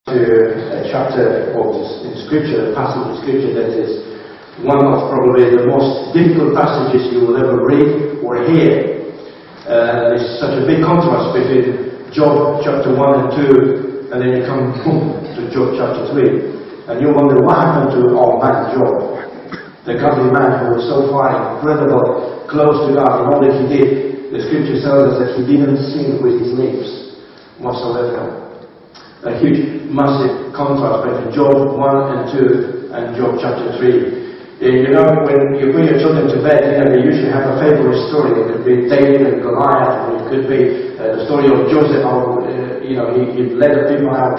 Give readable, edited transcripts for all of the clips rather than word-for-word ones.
To a chapter in Scripture, a passage of Scripture that is one of probably the most difficult passages you will ever read or hear. There's such a big contrast between Job chapter 1 and 2, and then you come to Job chapter 3, and you wonder what happened to our man Job, the godly man who was so far incredible, close to God, and all that he did. The Scripture tells us that he didn't sin with his lips whatsoever. A huge, massive contrast between Job 1 and 2 and Job chapter 3. You know, when you put your children to bed, they usually have a favorite story. It could be David and Goliath, or it could be the story of Joseph, how he led the people out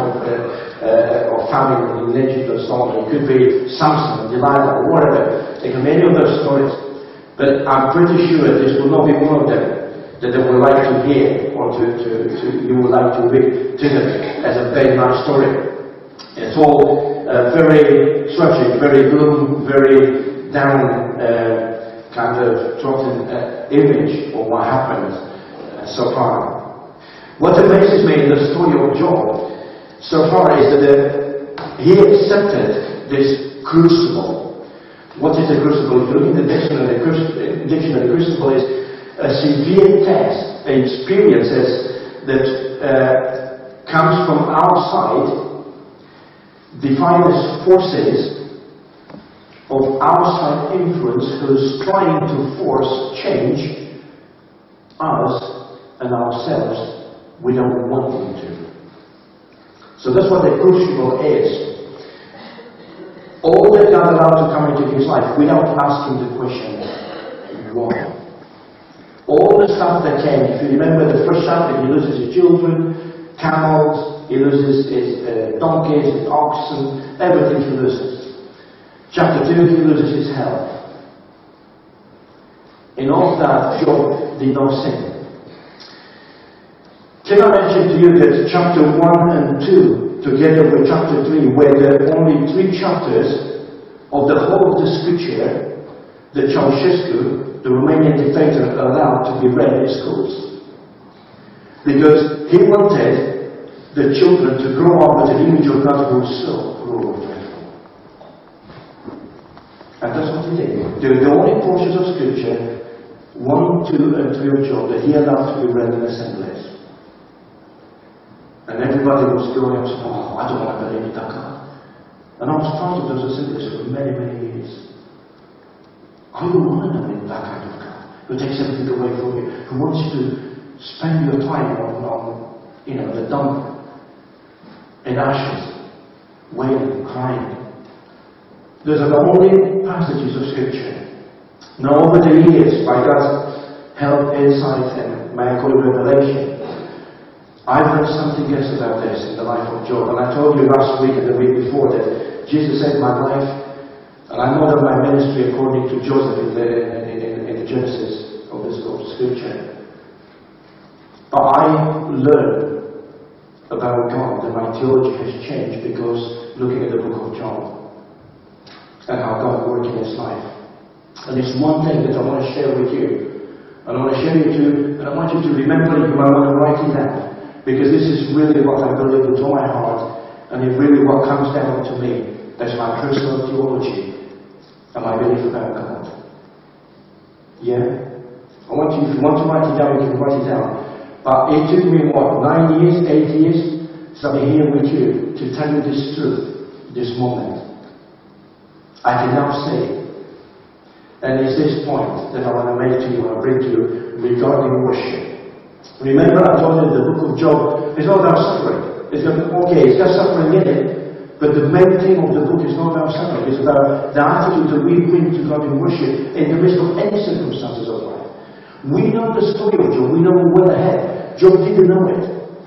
of famine in Egypt or so on. It could be Samson, Delilah, or whatever. It can be any of those stories. But I'm pretty sure this will not be one of them that they would like to hear, or you would like to read to them as a very nice story. It's all very tragic, very gloom, very down kind of trodden image of what happened so far. What amazes me in the story of Job so far is that he accepted this crucible. What is a crucible? If you look in the dictionary, crucible is a severe test, experiences that comes from outside, defined as forces of outside influence who's trying to force change us and ourselves without wanting to. So that's what the crucible is. All that God allowed to come into his life without asking the question, why? All the stuff that came, if you remember the first chapter, he loses his children, camels, he loses his donkeys, his oxen, everything he loses. Chapter 2, he loses his health. In all that, Job did not sin. Can I mention to you that chapter 1 and 2, together with chapter 3, were the only 3 chapters of the whole of the Scripture that Ceausescu, the Romanian dictator, allowed to be read in schools. Because he wanted the children to grow up with an image of God who was so cruel and dreadful. And that's what he did. The only portions of Scripture, 1, 2, and 3 of Job, that he allowed to be read in assemblies. And everybody was going up saying, oh, I don't want to believe that God. And I was part of those assemblies for many, many years. I don't want to know that kind of God who takes everything away from you, who wants you to spend your time on the dump in ashes, wailing, crying. Those are the only passages of Scripture. Now, over the years, by God's help, insight, and my revelation, I've learned something else about this in the life of Job. And I told you last week and the week before that Jesus saved my life. And I know that my ministry, according to Joseph in the Genesis of this book of Scripture. But I learned about God, that my theology has changed because looking at the book of John and how God worked in his life. And it's one thing that I want to share with you. And I want to share with you, and I want you to remember it. You might want to write it down. Because this is really what I believe with all my heart, and it's really what comes down to me. That's my personal theology. And my belief about God. Yeah? If you want to write it down, you can write it down. But it took me, 9 years, 8 years, to be here with you to tell you this truth, this moment. I can now say, and it's this point that I want to make to you, and bring to you regarding worship. Remember, I told you the book of Job is not about suffering. It's got suffering in it. But the main theme of the book is not about suffering. It's about the attitude that we bring to God in worship in the midst of any circumstances of life. We know the story of Job. We know well ahead. Job didn't know it.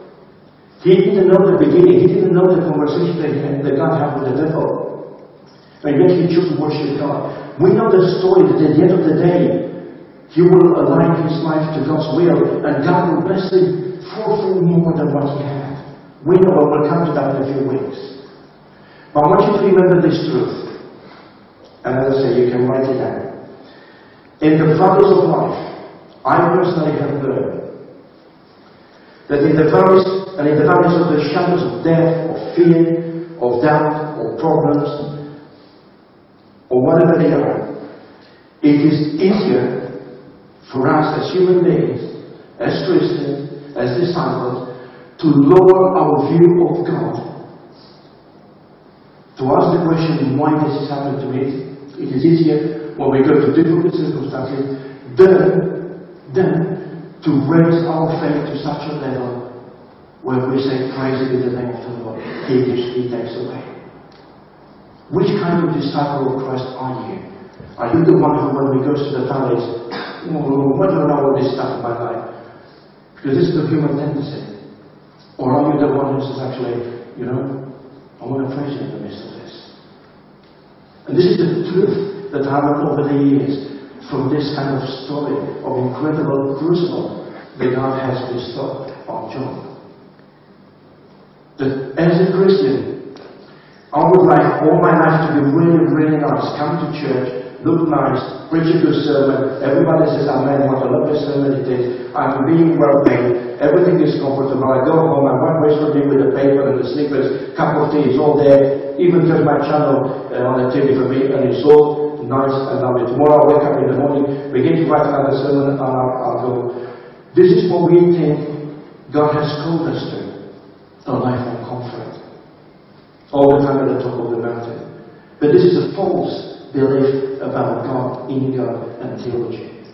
He didn't know the beginning. He didn't know the conversation that God had with the devil. And yet he chose to worship God. We know the story that at the end of the day, he will align his life to God's will, and God will bless him fourfold more than what he had. We know, and we'll come to that in a few weeks. But I want you to remember this truth. And as I say, you can write it down. In the valleys of life, I personally have learned that in the valleys and in the valleys of the shadows of death, or fear, or doubt, or problems, or whatever they are, it is easier for us as human beings, as Christians, as disciples, to lower our view of God. To ask the question, why this is happening to me? It is easier when we go to difficult circumstances than to raise our faith to such a level where we say, praise be the name of the Lord. He gives, He takes away. Which kind of disciple of Christ are you? Are you the one who, when we go to the valleys, why do I know all this stuff in my life? Because this is the human tendency. Or are you the one who says, actually, I want to praise you in the midst of this? And this is the truth that I learned over the years from this kind of story of incredible crucible that God has bestowed on Job. That as a Christian, I would like all my life to be really, really nice. Come to church, look nice, preach a good sermon. Everybody says, amen, what a lovely sermon it is. I'm being well paid. Everything is comfortable. I go home, my wife waits for me with the paper and the slippers. Cup of tea is all there. Even turn my channel on the TV for me, and it's all nice and lovely. Tomorrow I'll wake up in the morning, begin to write another sermon, and I'll go. This is what we think God has called us to. A life of comfort. All the time at the top of the mountain. But this is a false belief about God, in God, and theology.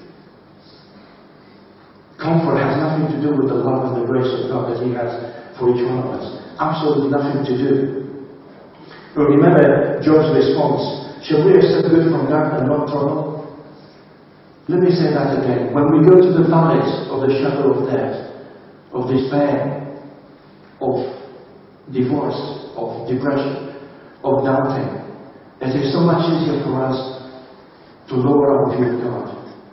Comfort has nothing to do with the love and the grace of God that He has for each one of us. Absolutely nothing to do. But remember Job's response. Shall we accept good from God and not trouble? Let me say that again. When we go to the valleys of the shadow of death, of despair, of divorce, of depression, of doubting, it is so much easier for us to lower our view of God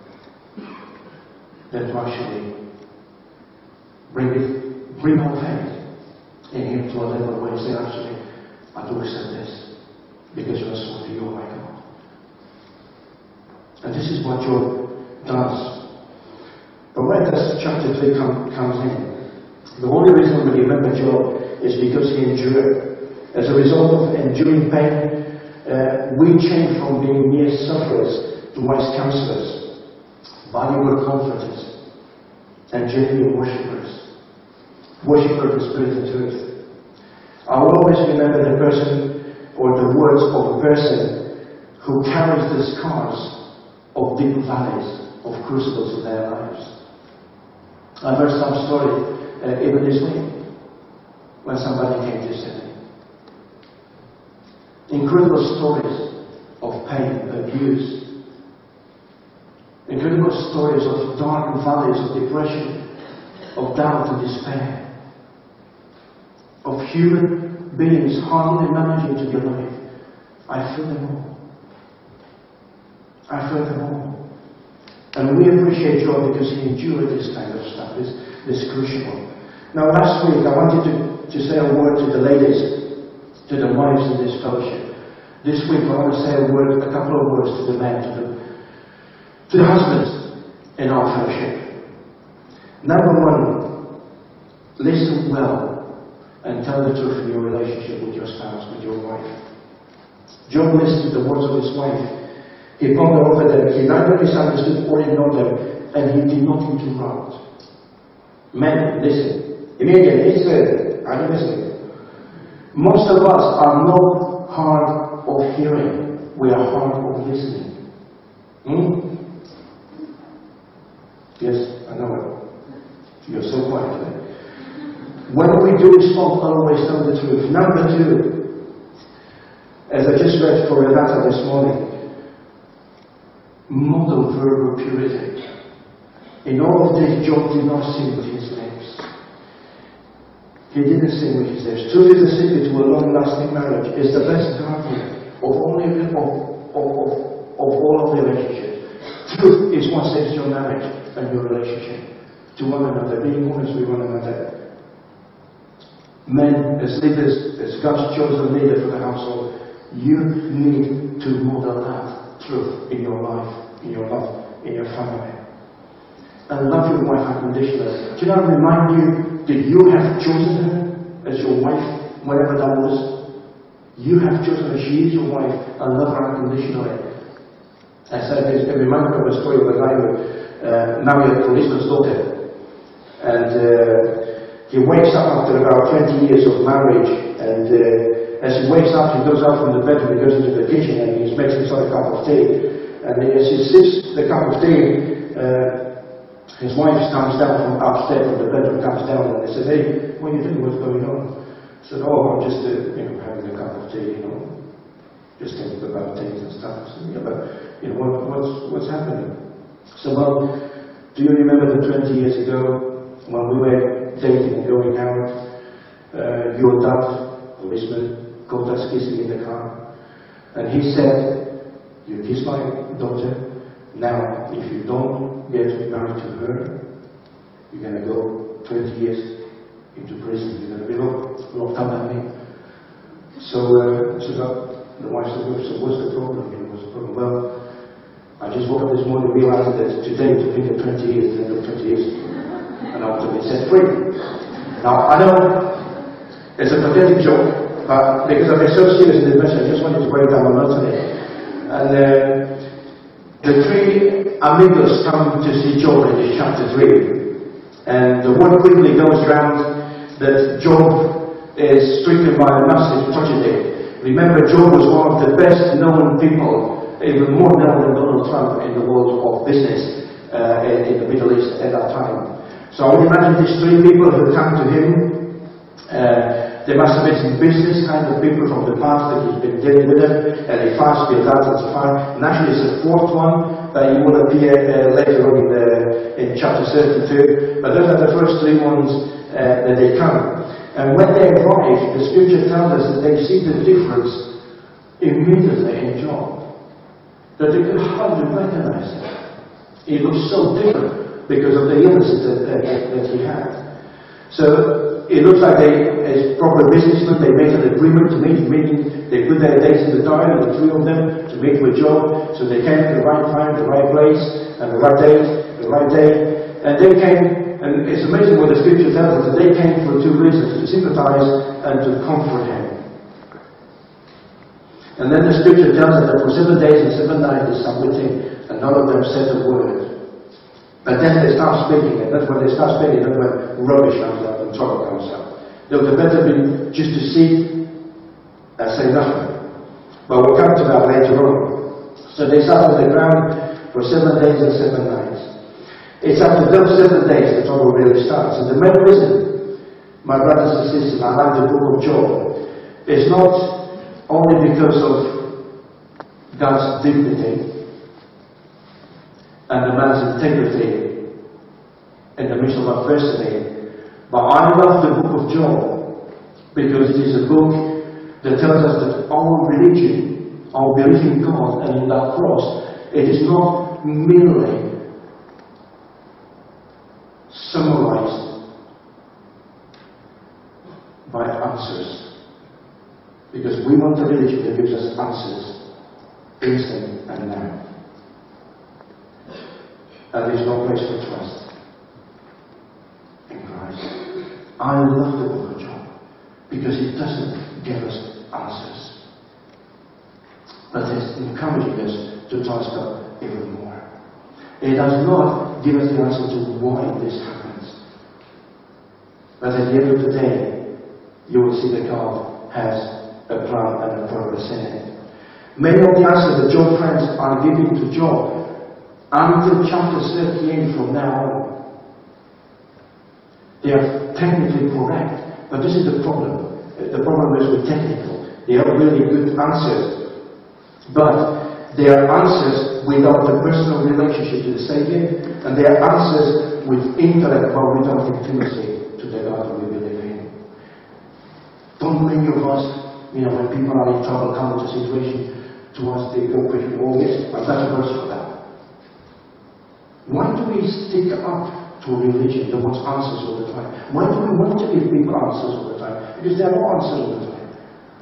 than to actually bring our faith in Him to a level where we say, actually, I do accept this because you are so you, my God. And this is what Job does. But where does chapter 3 comes in? The only reason we remember Job is because he endured. As a result of enduring pain, we change from being mere sufferers to wise counselors, valuable comforters, and genuine worshippers. Worshippers of spirit and truth. I will always remember the person or the words of a person who carries the scars of deep valleys, of crucibles of their lives. I heard some story even this week when somebody came to see me. Incredible stories of pain, abuse. Incredible stories of dark valleys of depression, of doubt and despair. Of human beings hardly managing to get life. I feel them all. I feel them all. And we appreciate Job because he endured this kind of stuff, this crucible. Now last week I wanted to say a word to the ladies, to the wives in this fellowship. This week I want to say a couple of words to the men, to the husbands in our fellowship. Number one, listen well and tell the truth in your relationship with your spouse, with your wife. Job listened to the words of his wife. He pondered over them. He neither misunderstood or ignored them, and he did not interrupt. Men, listen. Immediately, listen. Are you listening? Most of us are not hard of hearing. We are hard of listening. Yes, I know it. You're so quiet today. When we do respond, always tell the truth. Number two, as I just read for Renata this morning, model verbal purity. In all of this, Job did not sing with his lips. He didn't sing with his lips. Truth is the secret to a long-lasting marriage. It's the best guardian of all of relationships. Truth is what saves your marriage and your relationship to one another, being honest with one another. Men, as leaders, as God's chosen leader for the household, you need to model that truth in your life, in your love, in your family. And love your wife unconditionally. Do you know, remind you Did you have chosen her as your wife, whatever that was? You have chosen her. She is your wife and love her unconditionally. I said this, I remember the story of a guy who married a policeman's daughter. And he wakes up after about 20 years of marriage, and as he wakes up, he goes out from the bedroom, he goes into the kitchen, and he makes himself a cup of tea. And as he sips the cup of tea, his wife comes down from upstairs, from the bedroom, comes down, and they said, "Hey, what are you doing? What's going on?" He said, "Oh, I'm just, having a cup of tea, just thinking about things and stuff." So, yeah, but, what's happening? So, well, do you remember the 20 years ago when we were dating and going out? Your dad, policeman, caught us kissing in the car, and he said, "You kiss my daughter. Now, if you don't get married to her, you're going to go 20 years into prison. You're going to be locked up at me." So the wife said, "So what's the problem? What's the problem?" "Well, I just woke up this morning and realized that today to think of 20 years, the end of 20 years, and I want to be set free." Now, I know it's a pathetic joke, but because I've been so serious in this message, I just wanted to break down my monotony. And the three amigos come to see Job in chapter 3. And the word quickly goes around that Job is stricken by a massive tragedy. Remember, Job was one of the best known people, even more known than Donald Trump in the world of business in the Middle East at that time. So I would imagine these three people who come to him, they must have been some business kind of people from the past that he's been dealing with them, and they fast, build out, that's fine. And actually it's the fourth one that you will appear later on in chapter 32. But those are the first three ones that they come. And when they arrive, the scripture tells us that they see the difference immediately in Job. That they could hardly recognize him. He looks so different because of the illnesses that he had. So it looks like as proper businessmen, they make an agreement to meet, meaning they put their dates in the diary, the three of them, to meet with Job. So they came at the right time, the right place, and the right date, the right day. And they came, and it's amazing what the scripture tells us, that they came for two reasons: to sympathize and to comfort him. And then the scripture tells us that for 7 days and 7 nights they sat with him, and none of them said a word. But then they start speaking, and that's when they start speaking, that's when rubbish comes out and trouble comes out. It would have better been just to sit and say nothing. But we'll come to that later on. So they sat on the ground for 7 days and 7 nights. It's after those 7 days that trouble really starts. And the main reason, my brothers and sisters, I like the book of Job, is not only because of God's dignity and the man's integrity in the midst of adversity, but I love the book of Job because it is a book that tells us that our religion, our belief in God and in that cross, it is not merely summarized by answers. Because we want a religion that gives us answers instant and now. And there's no place for trust in Christ. I love the book of Job because it doesn't give us answers, but it encourages us to trust God even more. It does not give us the answer to why this happens, but at the end of the day, you will see that God has a plan and a purpose in it. Many of the answers that Job friends are giving to Job until chapter 38 from now on, they are technically correct, but this is the problem. The problem is with technical. They are really good answers, but they are answers without the personal relationship to the Savior, and they are answers with intellect but without intimacy to the God we believe in. Don't many of us, when people are in trouble, come into a situation to us, they go quickly, "Oh yes, I've got a verse for that." Why do we stick up to a religion that wants answers all the time? Why do we want to give people answers all the time? Because there are no answers all the time.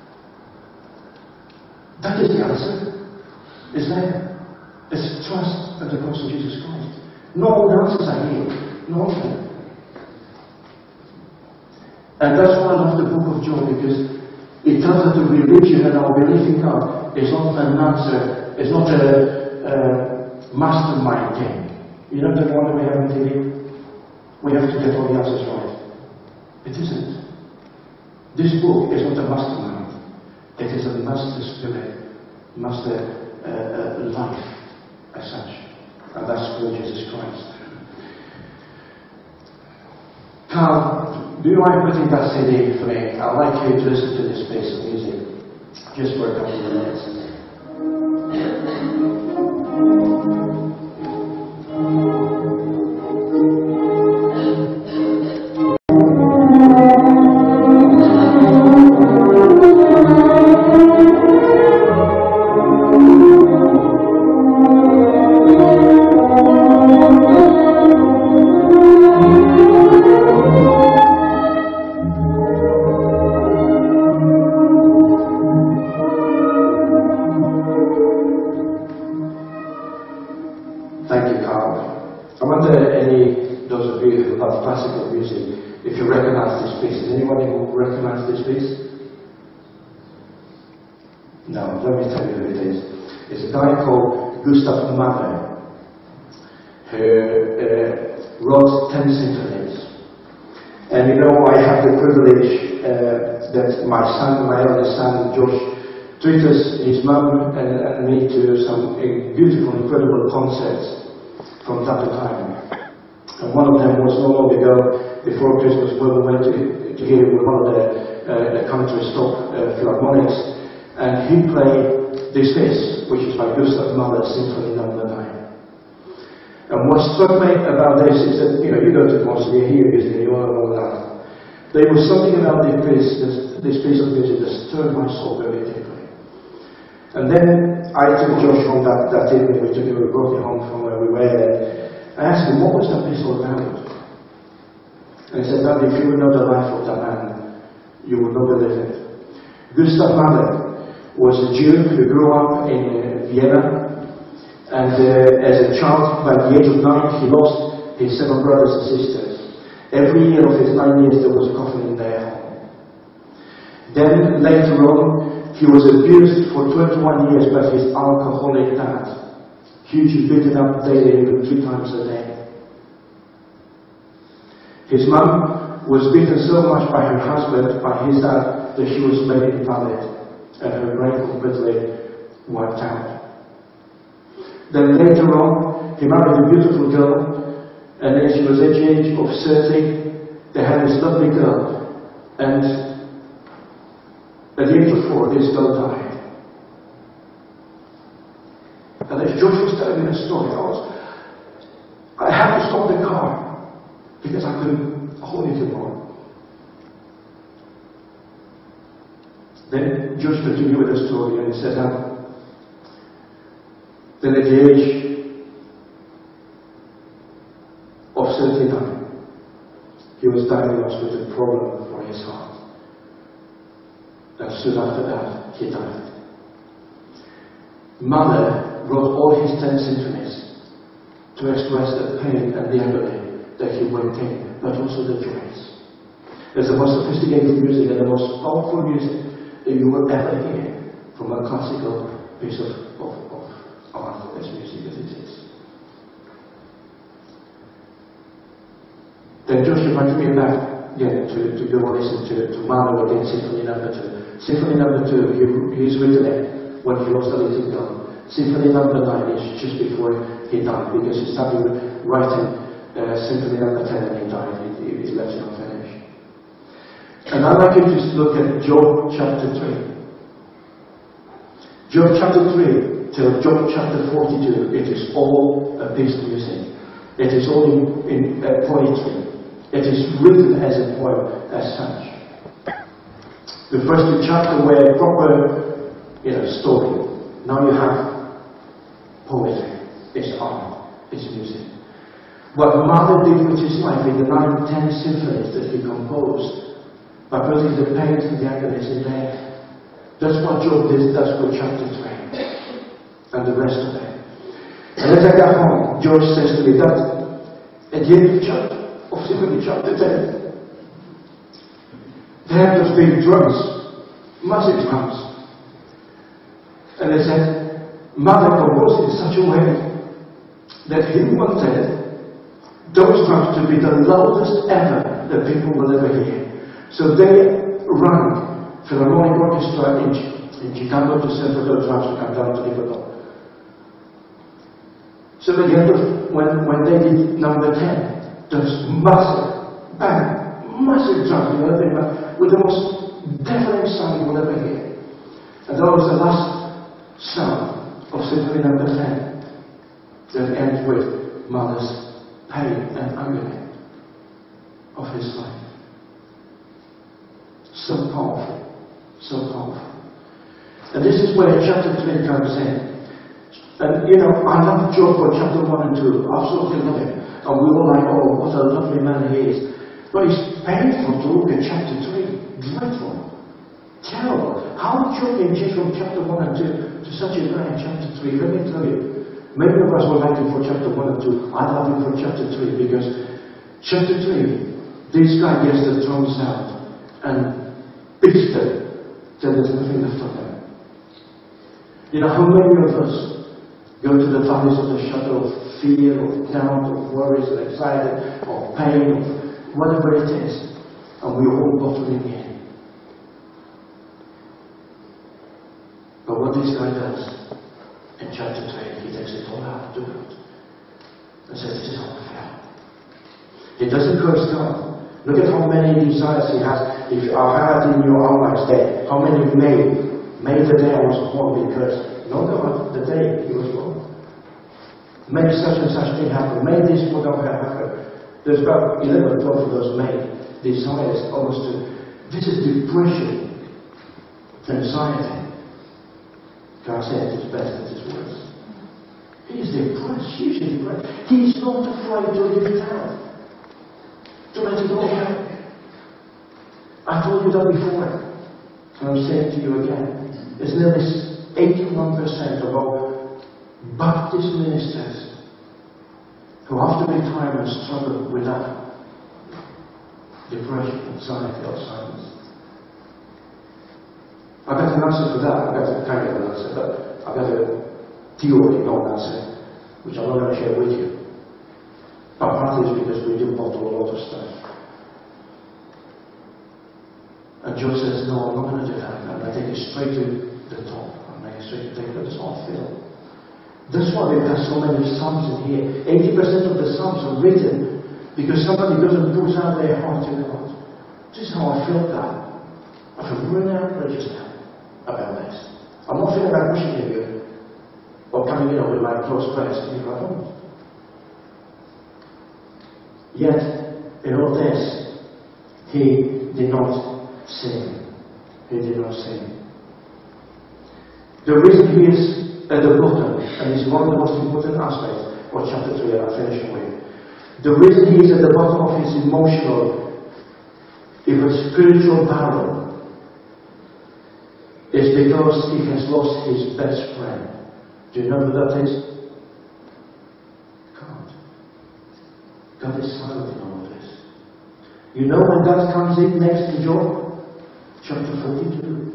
That is the answer. Is there? It's trust and the cross of Jesus Christ. No all the answers are here. No of them. And that's why I love the book of Job, because it tells us that religion and our belief in God is not an answer, it's not a mastermind game. You know the one that we have on TV? We have to get all the answers right. It isn't. This book is not a mastermind. It is a master spirit, master life as such. And that's through Jesus Christ. Carl, do you mind putting that CD for me? I'd like you to listen to this piece of music just for a couple of minutes. Gustav Mahler, who wrote 10 symphonies. And you know, I have the privilege that my eldest son, Josh, took his mum and me to some beautiful, incredible concerts from time to time. And one of them was not long ago, before Christmas, when we went to hear with one of the country stop philharmonics, and he played this piece, which is by Gustav Mahler, Symphony No. 9. And what struck me about this is that, you know, you go to the concert, you hear this, you all that. There was something about this piece of music that stirred my soul very deeply. And then I took Josh home that evening, we brought him home from where we were, and I asked him, what was that piece all about? And he said, Dad, if you would know the life of that man, you would not believe it. Gustav Mahler was a Jew who grew up in Vienna, and as a child, by the age of 9, he lost his 7 brothers and sisters. Every year of his 9 years, there was a coffin in their home. Then, later on, he was abused for 21 years by his alcoholic dad, hugely beaten up daily, even 3 times a day. His mum was beaten so much by her husband, by his dad, that she was made invalid, and her brain completely wiped out. Then later on, he married a beautiful girl, and then she was at the age of 30, they had this lovely girl, and at the age of 4, this girl died. And as Josh was telling me the story, I had to stop the car, because I couldn't hold it anymore. Then Josh continued with the story, and he said, then at the age of 39, he was diagnosed with a problem for his heart. And soon after that, he died. Mahler wrote all his 10 symphonies to express the pain and the agony that he went in, but also the joys. It's the most sophisticated music and the most powerful music that you will ever hear from a classical piece of art, as music as it is. Then Josh invited me back again to go and listen to Mahler again, Symphony No. 2. Symphony No. 2, he's written it when he lost a little girl. Symphony No. 9 is just before he died, because he started writing Symphony No. 10 and he died. He left it unfinished. And I'd like you to look at Job chapter 3. Job chapter 3 till Job chapter 42, it is all a piece of music. It is all in poetry. It is written as a poem as such. The first 2 chapters were proper, story. Now you have poetry. It's art. It's music. What Mahler did with his life in the 9, 10 symphonies that he composed, by putting the pain and the agonies in there, that's what Job did. That's what chapter 3 and the rest of it. And as I got home, George says to me that at the end of Symphony chapter 10, They had those big drums, massive drums. And they said, Mother composed in such a way that he wanted those drums to be the loudest ever that people will ever hear. So they rang Philharmonic Orchestra in Chicago to send for those drums to come down to Liverpool. So at the end of, when they did number 10, those massive, bang, massive drums, you know, with the most deafening sound you will ever hear. And that was the last sound of Symphony number 10 that ends with Mahler's pain and agony of his life. So powerful, so powerful. And this is where chapter 3 comes in. And you know, I love Job for chapter 1 and 2. Absolutely love him. And we were like, oh, what a lovely man he is. But it's painful to look at chapter 3. Dreadful. Terrible. How Job can change from chapter 1 and 2 to such a guy in chapter 3? Let me tell you. Many of us were writing for chapter 1 and 2. I love him for chapter 3 because chapter 3, this guy gets the drums out and beats them till there's nothing left of them. You know, how many of us go to the valleys of the shadow of fear, of doubt, of worries, of anxiety, of pain, of whatever it is, and we all bottle it in. But what this guy does in chapter 3, he takes it all out to God and says, this is how I feel. He doesn't curse God. Look at how many desires he has. If I had in your outlines there, how many made the day I was born because no God, the day he was born. Made such and such thing happen. Made this would not have happened. There's about 11 or 12 of those made desires almost to. This is depression, anxiety. God said it is best, it is worse. He is depressed, hugely depressed. He is not afraid to leave it out. To let it all out. I told you that before, and I'm saying to you again. There's nearly 81% of our Baptist ministers who after retirement struggle with that. Depression, anxiety, Alzheimer's. I've got an answer for that. I've got a kind of an answer, but I've got a theory, not an answer, which I'm not going to share with you. But partly is because we do bottle a lot of stuff. And Job says, no, I'm not going to do that. I'm going to take it straight to the top. I'm going to straight to that's how I feel. That's why we've got so many psalms in here. 80% of the psalms are written because somebody goes and pours out their heart to God. This is how I feel, God. I feel really outrageous now about this. I'm not feeling like pushing at you or coming in with my close friends. I don't. Yet, in all this, he did not sin. He did not sin. The reason he is at the bottom, and is one of the most important aspects of chapter 3, and I'll finish with. The reason he is at the bottom of his emotional, even spiritual barrel, is because he has lost his best friend. Do you know who that is? God. God is silent in all of this. You know when God comes in next to Job? Chapter 42.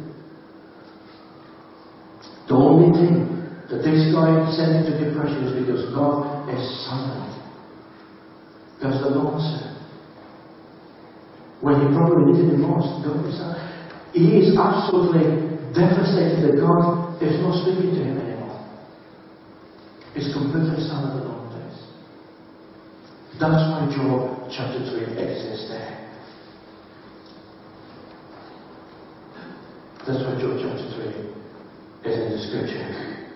The only thing that this guy sent into depression is because God is silent. God's the answer. When he probably needed him most, God is silent. He is absolutely devastated that God is not speaking to him anymore. He's completely silent in all this. That's why Job chapter 3 exists there. That's why Job chapter 3 is in the scripture.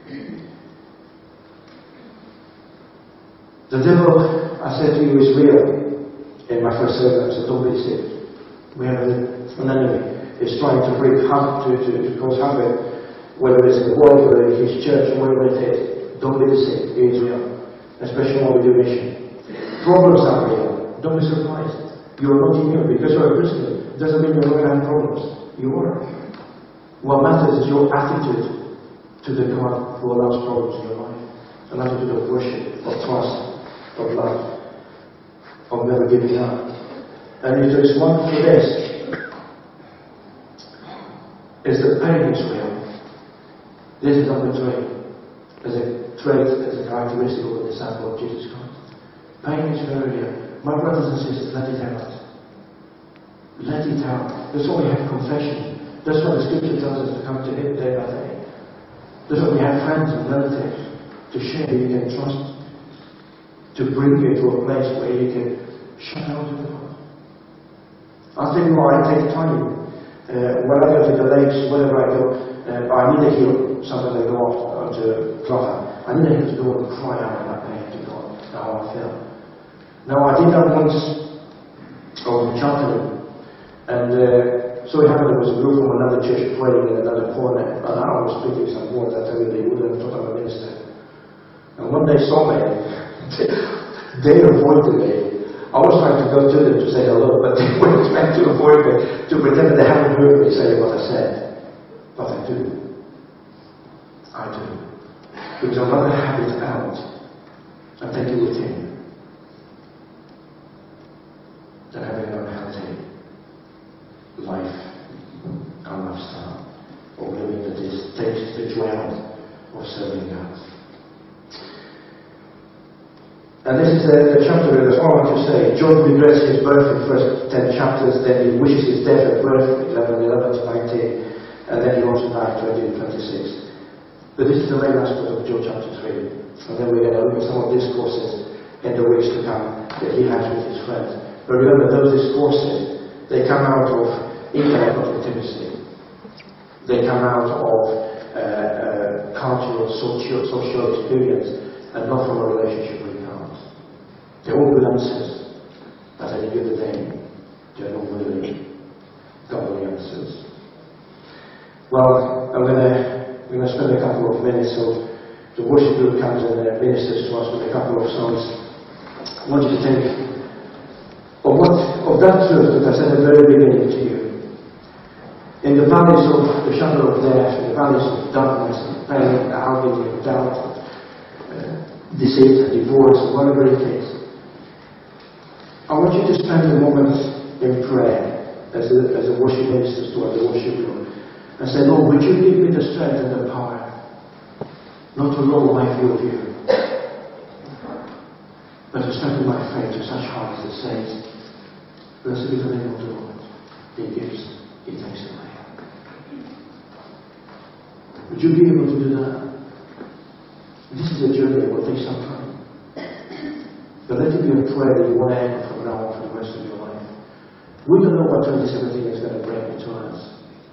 The devil, I said to you, is real in my first sermon, so don't be deceived. We have an enemy. He's trying to bring harm, to cause havoc, whether it's in the world, whether it's his church, or whatever it is. Don't be deceived. He is real. Especially when we do mission. Problems are real. Don't be surprised. You are not immune because you're a Christian. It doesn't mean you're not going to have problems. You are. What matters is your attitude to the God who allows problems in your life. An attitude of worship, of trust, of love, of never giving up. And it is one for this. pain is real. This is number 3. As a trait, as a characteristic of a disciple of Jesus Christ. Pain is very real. My brothers and sisters, let it out. Let it out. That's why we have confession. That's why the Scripture tells us to come to Him day by day. That's why we have friends and relatives to share you can trust, to bring you to a place where you can shut out to the world. I'll tell you why I take time. When I go to the lakes, wherever I go, I need a hill. Sometimes I go off to Clogher. I need a hill to go and cry out in my pain to God, how I feel. Now I did that once on Cheltenham, and so it happened there was a group from another church praying in another corner, and I was speaking some words. I tell you, they wouldn't have thought I'm a minister. And when they saw me, they avoided me. I was trying to go to them to say hello, but they were trying to avoid me, to pretend that they hadn't heard me say what I said. But I do. I do. Because I'd rather have it out and take it with Him than having an unhealthy life and lifestyle, or living that takes the drown of serving God. And this is the chapter that's all I want to say. John regrets his birth in the first 10 chapters, then he wishes his death at birth, 11 to 19, and then he wants to die, 20 to 26. But this is the main aspect of John chapter 3. And then we're going to look at some of discourses in the weeks to come that he has with his friends. But remember, those discourses, they come out of intellect, not intimacy. They come out of cultural, social experience, and not from a relationship with God. They're all good answers, but at the end of the day, they're not really godly answers. Well, we're going to spend a couple of minutes, so the worship group comes and ministers to us with a couple of songs. I want you to think of that truth that I said at the very beginning to you. In the valleys of the shadow of death, in the valleys of darkness, and pain, agony, and doubt, deceit, and divorce, whatever it is, I want you to spend a moment in prayer as the worship ministers do at the worship room, and say, Lord, would you give me the strength and the power not to lower my view of you, but to strengthen my faith to such hearts that says, blessed be the name of the Lord. He gives, He takes away. Would you be able to do that? This is a journey that will take some time. But let it be a prayer that you want to echo from now on for the rest of your life. We don't know what 2017 is going to bring to us.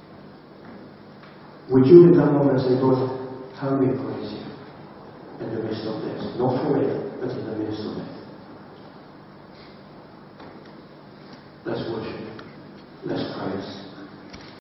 Would you in that moment say, Lord, help me praise you in the midst of this? Not for it, but in the midst of it. Let's worship. Let's praise.